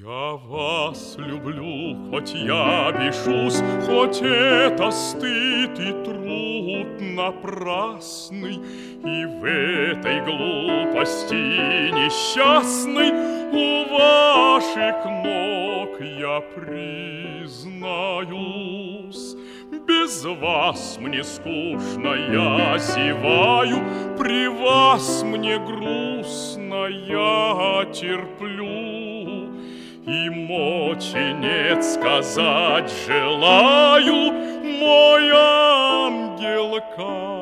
Я вас люблю, хоть я бешусь, хоть это стыд и труд напрасный, и в этой глупости несчастной у ваших ног я признаюсь. Без вас мне скучно, я зеваю, при вас мне грустно, я терплю. И мочи нет сказать желаю, мой ангел, как